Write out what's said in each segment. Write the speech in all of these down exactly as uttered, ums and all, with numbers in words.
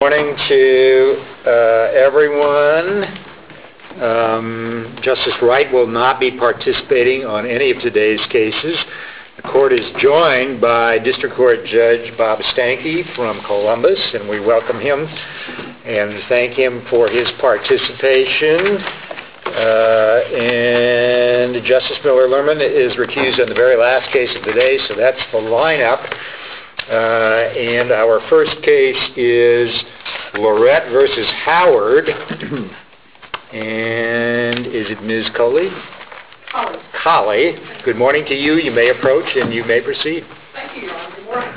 Morning to uh, everyone. Um, Justice Wright will not be participating on any of today's cases. The court is joined by District Court Judge Bob Stanky from Columbus, and we welcome him and thank him for his participation. Uh, and Justice Miller Lerman is recused on the very last case of the day, so that's the lineup. Uh, and our first case is Lorette versus Howard. And is it Miz Coley? Coley. Coley. Good morning to you. You may approach and you may proceed. Thank you, Your Honor. Good morning.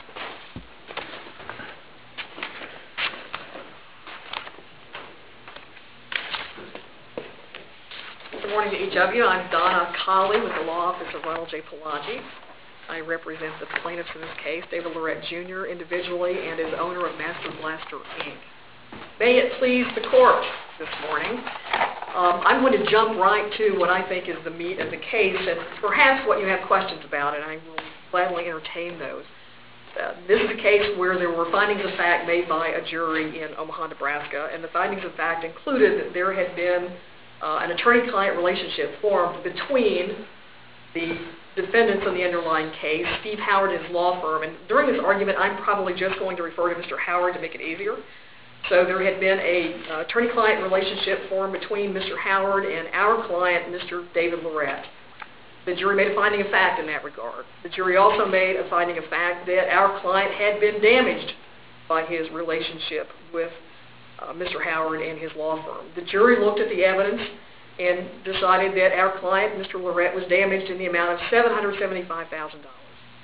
Good morning to each of you. I'm Donna Coley with the Law Office of Ronald J. Palagi. I represent the plaintiffs in this case, David Lorette Junior individually, and is owner of Master Blaster, Incorporated. May it please the court this morning. Um, I'm going to jump right to what I think is the meat of the case, and perhaps what you have questions about, and I will gladly entertain those. Uh, this is a case where there were findings of fact made by a jury in Omaha, Nebraska, and the findings of fact included that there had been uh, an attorney-client relationship formed between the defendants in the underlying case, Steve Howard and his law firm. And during this argument, I'm probably just going to refer to Mister Howard to make it easier. So there had been a uh, attorney-client relationship formed between Mister Howard and our client, Mister David Lorette. The jury made a finding of fact in that regard. The jury also made a finding of fact that our client had been damaged by his relationship with uh, Mister Howard and his law firm. The jury looked at the evidence and decided that our client, Mister Lorette, was damaged in the amount of seven hundred seventy-five thousand dollars.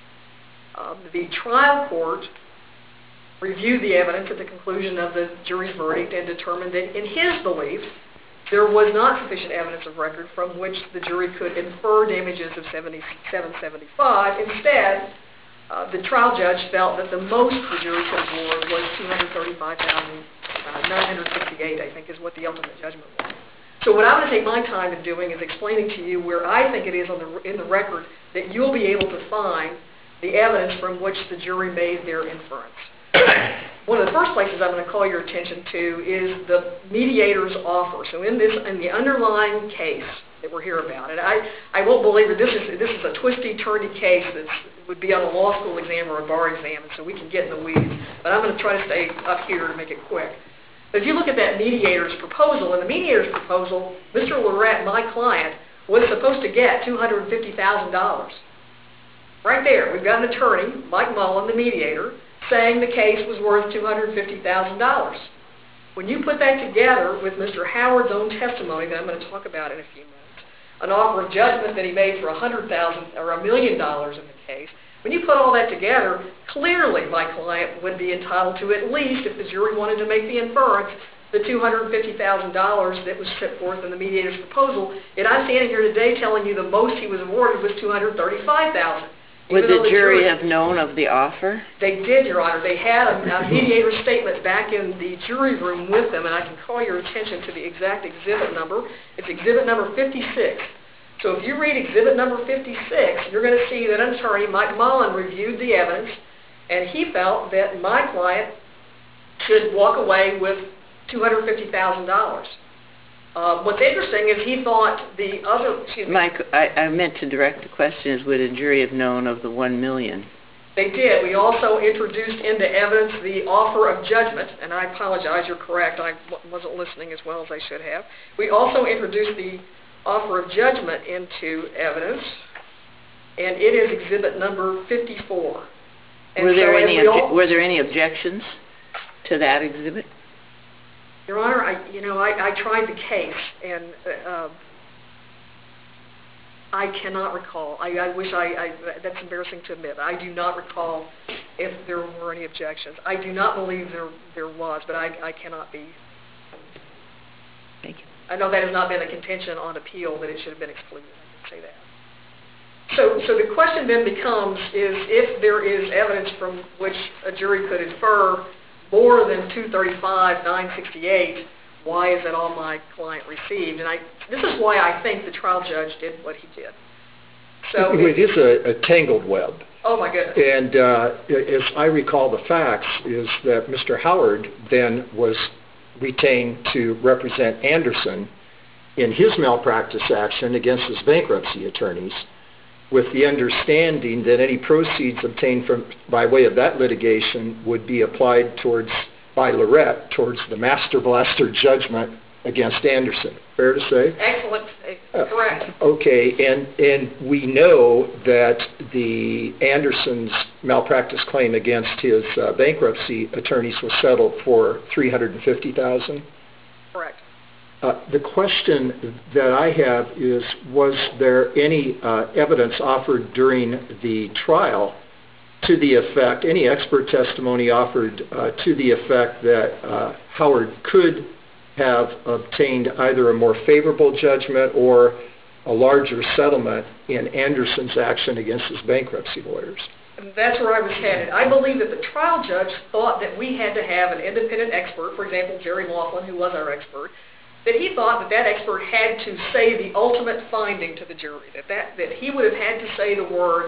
Uh, the trial court reviewed the evidence at the conclusion of the jury's verdict and determined that, in his belief, there was not sufficient evidence of record from which the jury could infer damages of seven hundred seventy-five. Instead, uh, the trial judge felt that the most the jury could award was two hundred thirty-five thousand nine hundred sixty-eight dollars, I think is what the ultimate judgment was. So what I'm going to take my time in doing is explaining to you where I think it is on the, in the record that you'll be able to find the evidence from which the jury made their inference. One of the first places I'm going to call your attention to is the mediator's offer. So in this, in the underlying case that we're here about, and I, I won't believe that this is this is a twisty-turny case that would be on a law school exam or a bar exam, and so we can get in the weeds. But I'm going to try to stay up here to make it quick. But if you look at that mediator's proposal, in the mediator's proposal, Mister Lorette, my client, was supposed to get two hundred fifty thousand dollars. Right there, we've got an attorney, Mike Mullen, the mediator, saying the case was worth two hundred fifty thousand dollars. When you put that together with Mister Howard's own testimony that I'm going to talk about in a few minutes, an offer of judgment that he made for one hundred thousand dollars or a million dollars in the case, when you put all that together, clearly my client would be entitled to at least, if the jury wanted to make the inference, the two hundred fifty thousand dollars that was set forth in the mediator's proposal. And I'm standing here today telling you the most he was awarded was two hundred thirty-five thousand dollars. Would the, the jury, jury have known of the offer? They did, Your Honor. They had a, a mediator's statement back in the jury room with them, and I can call your attention to the exact exhibit number. It's exhibit number fifty-six. So if you read exhibit number fifty-six, you're going to see that an attorney, Mike Mullen, reviewed the evidence, and he felt that my client should walk away with two hundred fifty thousand dollars. Uh, what's interesting is he thought the other, excuse me. Mike, I, I meant to direct the question is, would a jury have known of the one million dollars? They did. We also introduced into evidence the offer of judgment, and I apologize, you're correct, I w- wasn't listening as well as I should have. We also introduced the offer of judgment into evidence, and it is exhibit number fifty-four. And were there so any we obje- all, were there any objections to that exhibit? Your Honor, I, you know, I, I tried the case, and uh, I cannot recall. I, I wish I, I, that's embarrassing to admit, but I do not recall if there were any objections. I do not believe there there was, but I, I cannot be. Thank you. I know that has not been a contention on appeal that it should have been excluded. I can say that. So, so the question then becomes is if there is evidence from which a jury could infer more than two hundred thirty-five thousand nine hundred sixty-eight dollars, why is that all my client received? And I, this is why I think the trial judge did what he did. So it is a, a tangled web. Oh, my goodness. And uh, as I recall the facts, is that Mister Howard then was retained to represent Anderson in his malpractice action against his bankruptcy attorneys, with the understanding that any proceeds obtained from by way of that litigation would be applied towards, by Lorette, towards the Master Blaster judgment against Anderson. Fair to say? Excellent. Correct. Uh, okay, and and we know that the Anderson's malpractice claim against his uh, bankruptcy attorneys was settled for three hundred fifty thousand dollars. Correct. Uh, the question that I have is, was there any uh, evidence offered during the trial to the effect, any expert testimony offered uh, to the effect that uh, Howard could have obtained either a more favorable judgment or a larger settlement in Anderson's action against his bankruptcy lawyers? That's where I was headed. I believe that the trial judge thought that we had to have an independent expert, for example, Jerry Laughlin, who was our expert, that he thought that that expert had to say the ultimate finding to the jury, that, that, that he would have had to say the words,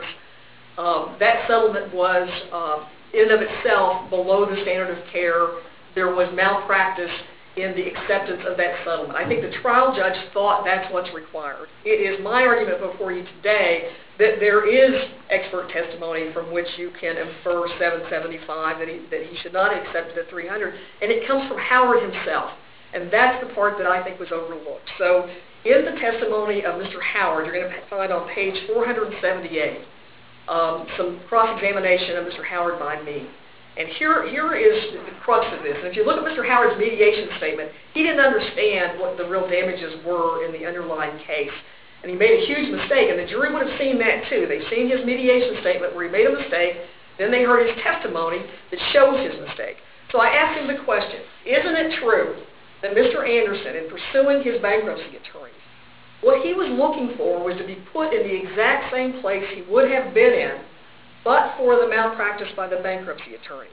um, that settlement was uh, in and of itself below the standard of care, there was malpractice in the acceptance of that settlement. I think the trial judge thought that's what's required. It is my argument before you today that there is expert testimony from which you can infer seven seventy-five, that he, that he should not have accepted the three hundred, and it comes from Howard himself. And that's the part that I think was overlooked. So in the testimony of Mister Howard, you're going to find on page four hundred seventy-eight um, some cross-examination of Mister Howard by me. And here, here is the crux of this. And if you look at Mister Howard's mediation statement, he didn't understand what the real damages were in the underlying case. And he made a huge mistake, and the jury would have seen that too. They've seen his mediation statement where he made a mistake, then they heard his testimony that shows his mistake. So I asked him the question, isn't it true that Mister Anderson, in pursuing his bankruptcy attorneys, what he was looking for was to be put in the exact same place he would have been in but for the malpractice by the bankruptcy attorneys?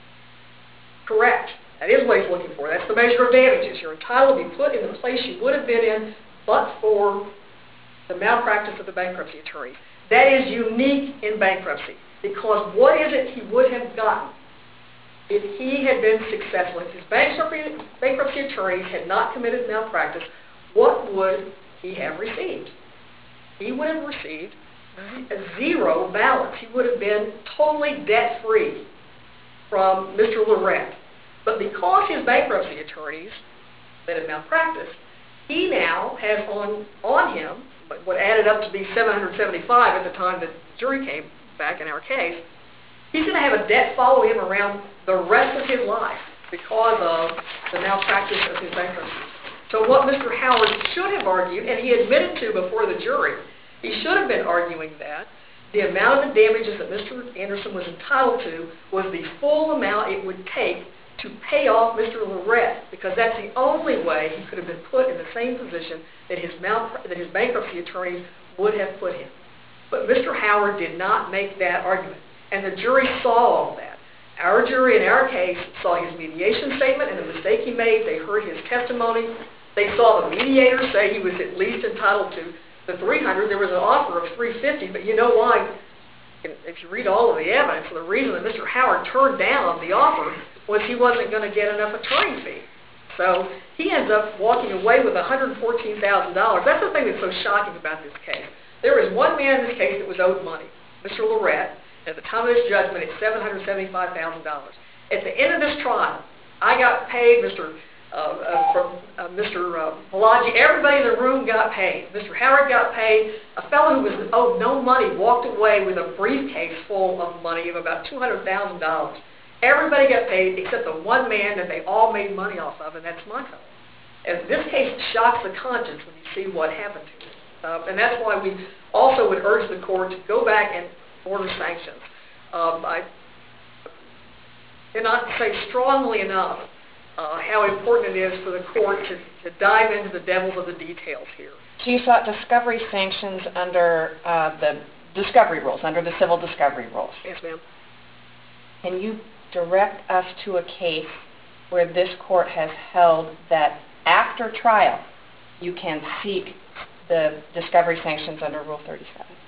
Correct. That is what he's looking for. That's the measure of damages. You're entitled to be put in the place you would have been in but for the malpractice of the bankruptcy attorneys. That is unique in bankruptcy, because what is it he would have gotten if he had been successful? If his bankruptcy, bankruptcy attorneys had not committed malpractice, what would he have received? He would have received a zero balance. He would have been totally debt-free from Mister Lorette. But because his bankruptcy attorneys committed malpractice, he now has on, on him what added up to be seven hundred seventy-five at the time the jury came back in our case. He's going to have a debt follow him around the rest of his life because of the malpractice of his bankruptcy. So what Mister Howard should have argued, and he admitted to before the jury, he should have been arguing that the amount of damages that Mister Anderson was entitled to was the full amount it would take to pay off Mister Lorette, because that's the only way he could have been put in the same position that his, mal- that his bankruptcy attorneys would have put him. But Mister Howard did not make that argument, and the jury saw all that. Our jury in our case saw his mediation statement and the mistake he made. They heard his testimony. They saw the mediator say he was at least entitled to the three hundred. There was an offer of three fifty, but you know why? If you read all of the evidence, the reason that Mister Howard turned down the offer was he wasn't going to get enough attorney fee. So he ends up walking away with one hundred fourteen thousand dollars. That's the thing that's so shocking about this case. There is one man in this case that was owed money, Mister Lorette. At the time of this judgment, it's seven hundred seventy-five thousand dollars. At the end of this trial, I got paid, Mister Uh, uh, from uh, Mister Uh, Palagi, everybody in the room got paid. Mister Howard got paid. A fellow who was owed no money walked away with a briefcase full of money of about two hundred thousand dollars. Everybody got paid except the one man that they all made money off of, and that's my fellow. And this case shocks the conscience when you see what happened to him. Uh, and that's why we also would urge the court to go back and order sanctions. Um, I cannot say strongly enough Uh, how important it is for the court to, to dive into the devils of the details here. So you sought discovery sanctions under uh, the discovery rules, under the civil discovery rules. Yes, ma'am. Can you direct us to a case where this court has held that after trial you can seek the discovery sanctions under Rule thirty-seven?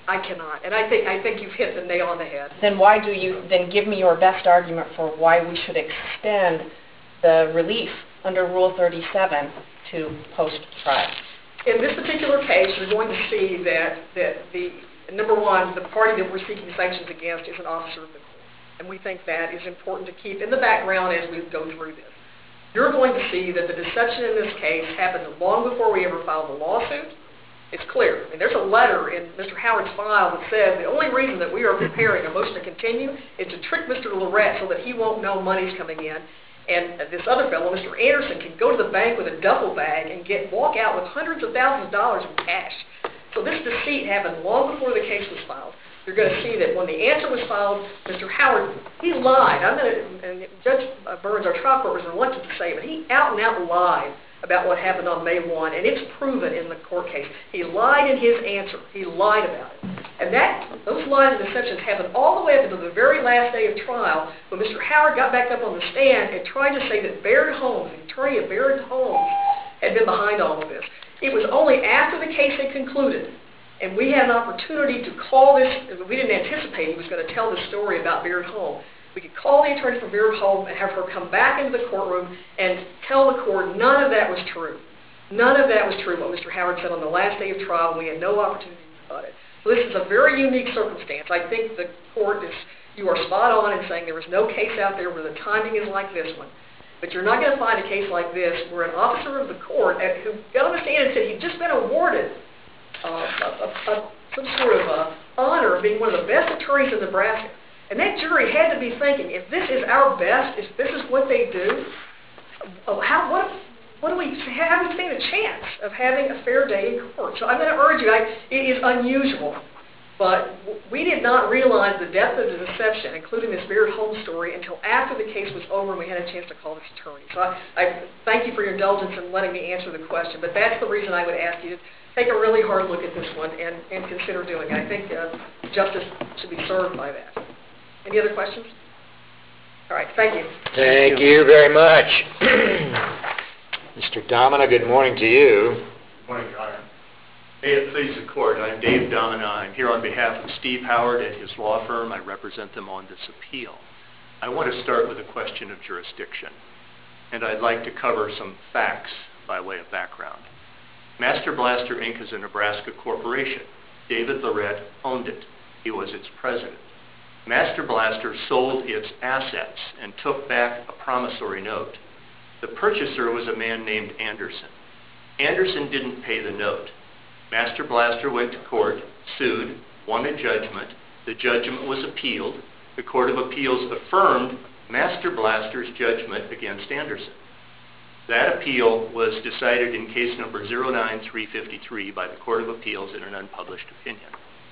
I cannot. And I think I think you've hit the nail on the head. Then why do you, then give me your best argument for why we should extend the relief under Rule thirty-seven to post-trial. In this particular case, you're going to see that, that the, number one, the party that we're seeking sanctions against is an officer of the court. And we think that is important to keep in the background as we go through this. You're going to see that the deception in this case happened long before we ever filed the lawsuit. It's clear. I mean, there's a letter in Mister Howard's file that says the only reason that we are preparing a motion to continue is to trick Mister Lorette so that he won't know money's coming in. And this other fellow, Mister Anderson, can go to the bank with a duffel bag and get walk out with hundreds of thousands of dollars in cash. So this deceit happened long before the case was filed. You're going to see that when the answer was filed, Mister Howard, he lied. I'm going to, and Judge Burns, our trial court, was reluctant to say, but he out and out lied about what happened on May first, and it's proven in the court case. He lied in his answer. He lied about it. And that those lies and deceptions happened all the way up until the very last day of trial when Mister Howard got back up on the stand and tried to say that Baird Holmes, the attorney of Baird Holmes, had been behind all of this. It was only after the case had concluded and we had an opportunity to call this, we didn't anticipate he was going to tell this story about Baird Holmes. We could call the attorney for Baird Holmes and have her come back into the courtroom and tell the court none of that was true. None of that was true, what Mister Howard said on the last day of trial, and we had no opportunity to rebut it. So this is a very unique circumstance. I think the court is, you are spot on in saying there is no case out there where the timing is like this one. But you're not going to find a case like this where an officer of the court who got on the stand and said he'd just been awarded uh, a, a, a, some sort of a honor of being one of the best attorneys in Nebraska. And that jury had to be thinking, if this is our best, if this is what they do, how what what do we how do we stand a chance of having a fair day in court? So I'm going to urge you, I, it is unusual, but we did not realize the depth of the deception, including this Baird Holmes story, until after the case was over and we had a chance to call this attorney. So I, I thank you for your indulgence in letting me answer the question, but that's the reason I would ask you to take a really hard look at this one and, and consider doing it. I think uh, justice should be served by that. Any other questions? All right, thank you. Thank you very much. Mister Domina, good morning to you. Good morning, Your Honor. May it please the Court, I'm Dave Domina. I'm here on behalf of Steve Howard and his law firm. I represent them on this appeal. I want to start with a question of jurisdiction, and I'd like to cover some facts by way of background. Master Blaster Incorporated is a Nebraska corporation. David Lorette owned it. He was its president. Master Blaster sold its assets and took back a promissory note. The purchaser was a man named Anderson. Anderson didn't pay the note. Master Blaster went to court, sued, won a judgment. The judgment was appealed. The Court of Appeals affirmed Master Blaster's judgment against Anderson. That appeal was decided in case number zero nine three five three by the Court of Appeals in an unpublished opinion.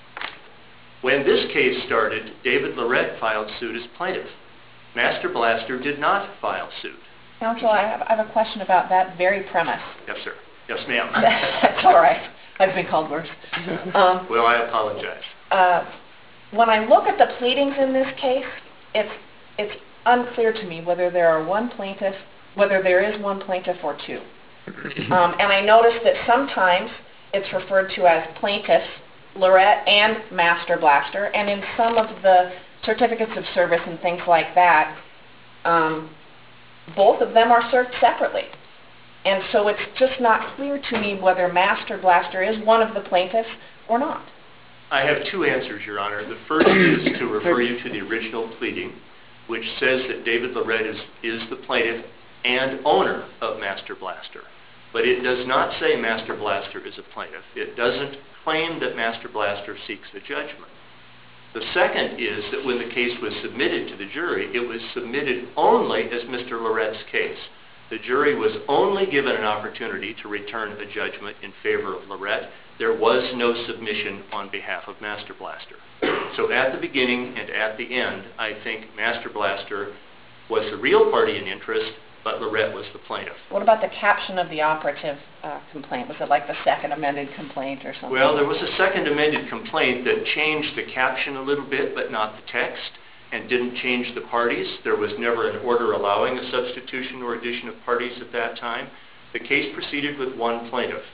When this case started, David Lorette filed suit as plaintiff. Master Blaster did not file suit. Counsel, I have, I have a question about that very premise. Yes, sir. Yes, ma'am. That's all right. I've been called worse. Um, well, I apologize. Uh, when I look at the pleadings in this case, it's it's unclear to me whether there are one plaintiff, whether there is one plaintiff or two. Um, and I notice that sometimes it's referred to as plaintiff Lorette and Master Blaster, and in some of the certificates of service and things like that, um, both of them are served separately. And so it's just not clear to me whether Master Blaster is one of the plaintiffs or not. I have two answers, Your Honor. The first is to refer you to the original pleading, which says that David Lorette is, is the plaintiff and owner of Master Blaster. But it does not say Master Blaster is a plaintiff. It doesn't claim that Master Blaster seeks a judgment. The second is that when the case was submitted to the jury, it was submitted only as Mister Lorette's case. The jury was only given an opportunity to return a judgment in favor of Lorette. There was no submission on behalf of Master Blaster. So at the beginning and at the end, I think Master Blaster was the real party in interest, but Lorette was the plaintiff. What about the caption of the operative uh, complaint? Was it like the second amended complaint or something? Well, there was a second amended complaint that changed the caption a little bit, but not the text, and didn't change the parties. There was never an order allowing a substitution or addition of parties at that time. The case proceeded with one plaintiff.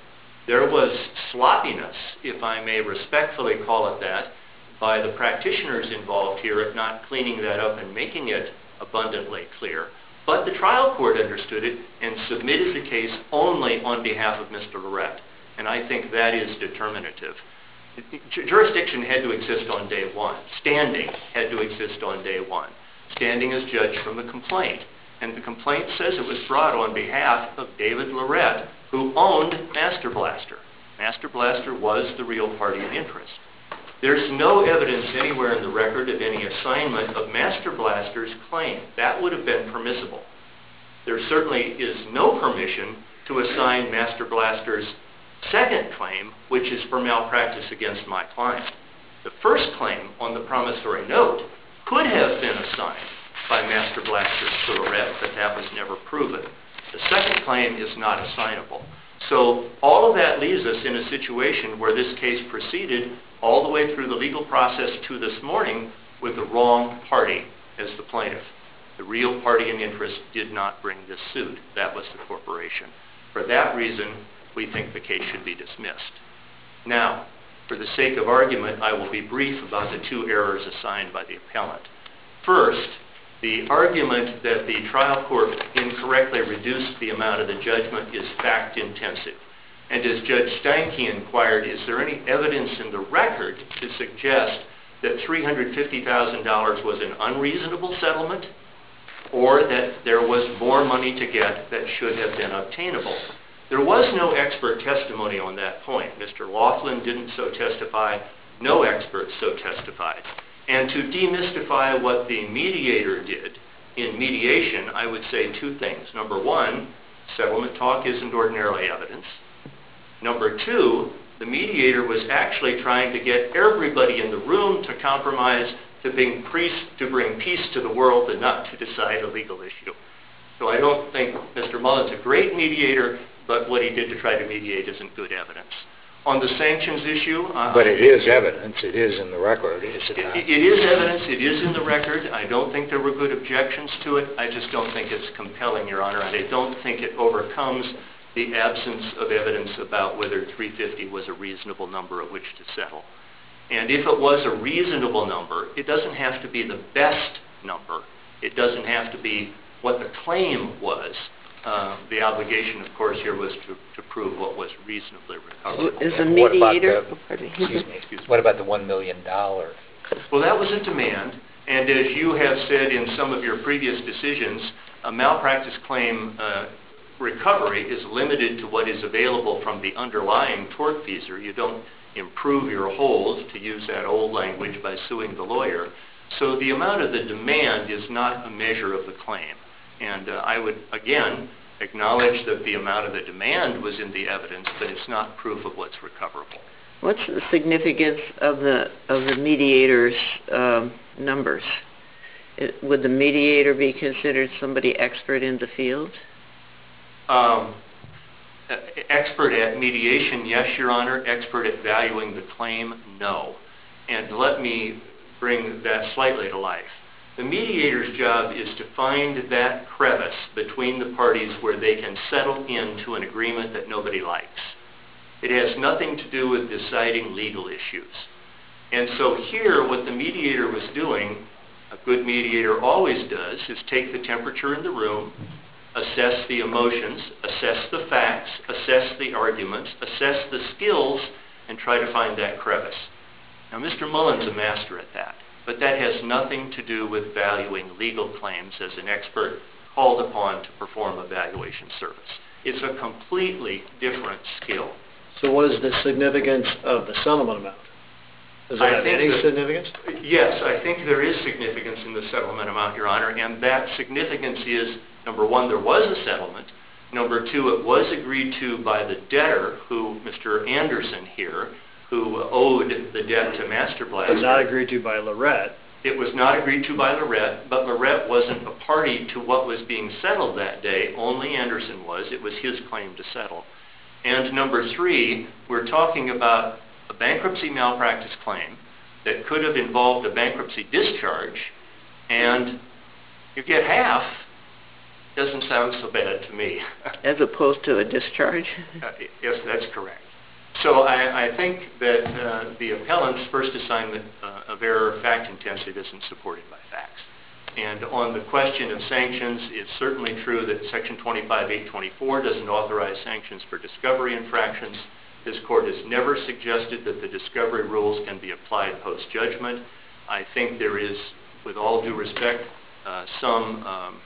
There was sloppiness, if I may respectfully call it that, by the practitioners involved here at not cleaning that up and making it abundantly clear. But the trial court understood it and submitted the case only on behalf of Mister Lorette. And I think that is determinative. Jurisdiction had to exist on day one. Standing had to exist on day one. Standing is judged from the complaint. And the complaint says it was brought on behalf of David Lorette, who owned Master Blaster. Master Blaster was the real party in interest. There's no evidence anywhere in the record of any assignment of Master Blaster's claim. That would have been permissible. There certainly is no permission to assign Master Blaster's second claim, which is for malpractice against my client. The first claim on the promissory note could have been assigned by Master Blaster to Lorette, but that was never proven. The second claim is not assignable. So all of that leaves us in a situation where this case proceeded all the way through the legal process to this morning with the wrong party as the plaintiff. The real party in interest did not bring this suit. That was the corporation. For that reason, we think the case should be dismissed. Now, for the sake of argument, I will be brief about the two errors assigned by the appellant. First, the argument that the trial court incorrectly reduced the amount of the judgment is fact-intensive. And as Judge Steinke inquired, is there any evidence in the record to suggest that three hundred fifty thousand dollars was an unreasonable settlement or that there was more money to get that should have been obtainable? There was no expert testimony on that point. Mister Laughlin didn't so testify. No experts so testified. And to demystify what the mediator did in mediation, I would say two things. Number one, settlement talk isn't ordinarily evidence. Number two, the mediator was actually trying to get everybody in the room to compromise to bring peace, to bring peace to the world and not to decide a legal issue. So I don't think Mister Mullen's a great mediator, but what he did to try to mediate isn't good evidence. On the sanctions issue... Uh, but it is evidence. It is in the record, is it not? It, it is evidence. It is in the record. I don't think there were good objections to it. I just don't think it's compelling, Your Honor, and I don't think it overcomes the absence of evidence about whether three hundred fifty was a reasonable number at which to settle. And if it was a reasonable number, it doesn't have to be the best number. It doesn't have to be what the claim was. Uh, the obligation, of course, here was to, to prove what was reasonably recoverable. Is the mediator... What about the, excuse me, excuse me, what about the one million dollars? Well, that was a demand, and as you have said in some of your previous decisions, a malpractice claim uh, recovery is limited to what is available from the underlying tortfeasor. You don't improve your hold, to use that old language, by suing the lawyer. So the amount of the demand is not a measure of the claim. And uh, I would, again, acknowledge that the amount of the demand was in the evidence, but it's not proof of what's recoverable. What's the significance of the of the mediator's um, numbers? It, would the mediator be considered somebody expert in the field? Um, expert at mediation, yes, Your Honor. Expert at valuing the claim, no. And let me bring that slightly to life. The mediator's job is to find that crevice between the parties where they can settle into an agreement that nobody likes. It has nothing to do with deciding legal issues. And so here, what the mediator was doing, a good mediator always does, is take the temperature in the room, assess the emotions, assess the facts, assess the arguments, assess the skills, and try to find that crevice. Now, Mister Mullen's a master at that. But that has nothing to do with valuing legal claims as an expert called upon to perform a valuation service. It's a completely different skill. So what is the significance of the settlement amount? Does that have any that, significance? Yes, I think there is significance in the settlement amount, Your Honor, and that significance is, number one, there was a settlement. Number two, it was agreed to by the debtor, who, Mister Anderson here, who owed the debt to Master Blaster. But not agreed to by Lorette. It was not agreed to by Lorette, but Lorette wasn't a party to what was being settled that day. Only Anderson was. It was his claim to settle. And number three, we're talking about a bankruptcy malpractice claim that could have involved a bankruptcy discharge, and you get half. Doesn't sound so bad to me. As opposed to a discharge? uh, yes, that's correct. So I, I think that uh, the appellant's first assignment uh, of error, fact-intensive, isn't supported by facts. And on the question of sanctions, it's certainly true that Section twenty-five eight twenty-four doesn't authorize sanctions for discovery infractions. This court has never suggested that the discovery rules can be applied post-judgment. I think there is, with all due respect, uh, some um,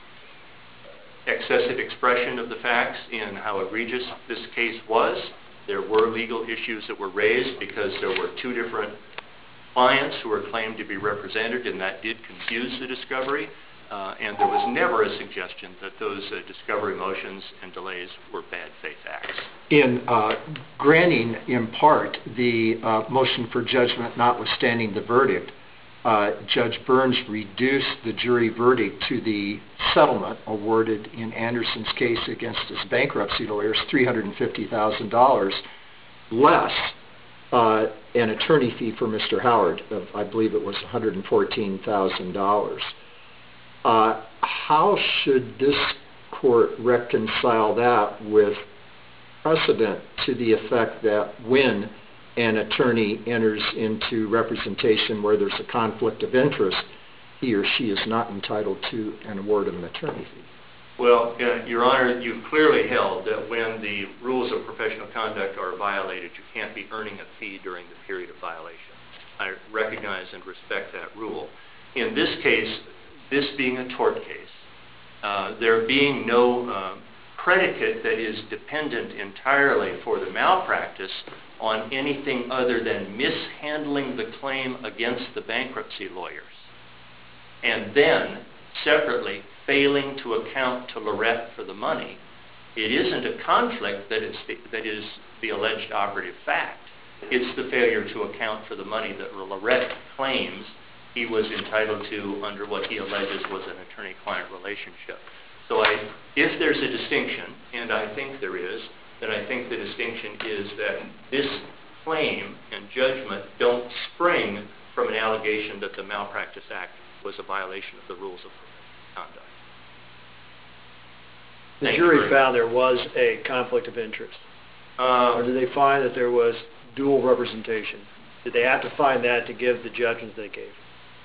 excessive expression of the facts in how egregious this case was. There were legal issues that were raised because there were two different clients who were claimed to be represented, and that did confuse the discovery. Uh, and there was never a suggestion that those uh, discovery motions and delays were bad faith acts. In uh, granting, in part, the uh, motion for judgment notwithstanding the verdict, uh, Judge Burns reduced the jury verdict to the settlement awarded in Anderson's case against his bankruptcy lawyers, three hundred fifty thousand dollars, less uh, an attorney fee for Mister Howard of, I believe it was one hundred fourteen thousand dollars. Uh, how should this court reconcile that with precedent to the effect that when an attorney enters into representation where there's a conflict of interest, he or she is not entitled to an award of an attorney fee? Well, uh, Your Honor, you've clearly held that when the rules of professional conduct are violated, you can't be earning a fee during the period of violation. I recognize and respect that rule. In this case, this being a tort case, uh, there being no uh, predicate that is dependent entirely for the malpractice on anything other than mishandling the claim against the bankruptcy lawyers, and then separately failing to account to Lorette for the money, it isn't a conflict that is the, that is the alleged operative fact. It's the failure to account for the money that Lorette claims he was entitled to under what he alleges was an attorney-client relationship. So I, if there's a distinction, and I think there is, then I think the distinction is that this claim and judgment don't spring from an allegation that the Malpractice Act was a violation of the rules of conduct. The Thank jury you. found there was a conflict of interest. Uh, Or did they find that there was dual representation? Did they have to find that to give the judgments they gave?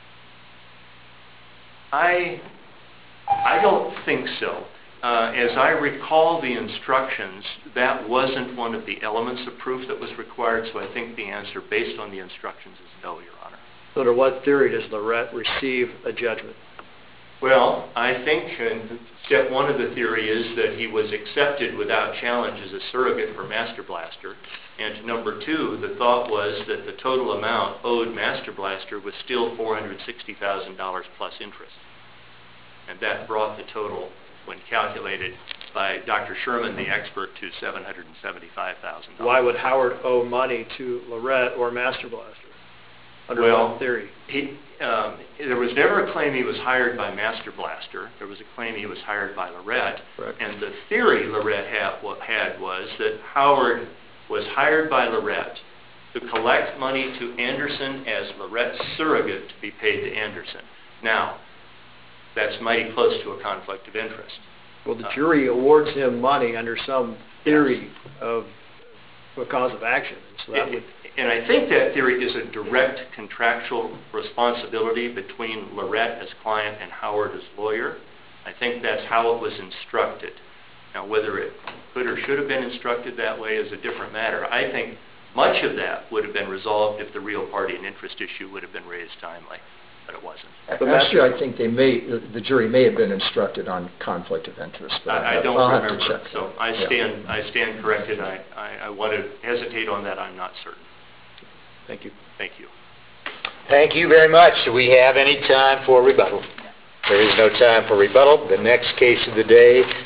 I, I don't think so. Uh, as I recall the instructions, that wasn't one of the elements of proof that was required, so I think the answer based on the instructions is no, Your Honor. So under what theory does Lorette receive a judgment? Well, I think uh, step one of the theory is that he was accepted without challenge as a surrogate for Master Blaster, and number two, the thought was that the total amount owed Master Blaster was still four hundred sixty thousand dollars plus interest. And that brought the total, when calculated by Doctor Sherman, the expert, to seven hundred seventy-five thousand dollars. Why would Howard owe money to Lorette or Master Blaster? Under well, what theory? He, um, there was never a claim he was hired by Master Blaster. There was a claim he was hired by Lorette. Correct. And the theory Lorette had, had was that Howard was hired by Lorette to collect money to Anderson as Lorette's surrogate to be paid to Anderson. Now, that's mighty close to a conflict of interest. Well, the Uh, jury awards him money under some theory of a cause of action. So that would, and I think that theory is a direct contractual responsibility between Lorette as client and Howard as lawyer. I think that's how it was instructed. Now, whether it could or should have been instructed that way is a different matter. I think much of that would have been resolved if the real party and interest issue would have been raised timely, but it wasn't. Actually, I think they may, the jury may have been instructed on conflict of interest. But I, I don't I'll have to remember, check. so I Yeah. stand I stand corrected. I, I, I want to hesitate on that. I'm not certain. thank you. Thank you. Thank you very much. Do we have any time for rebuttal? There is no time for rebuttal. The next case of the day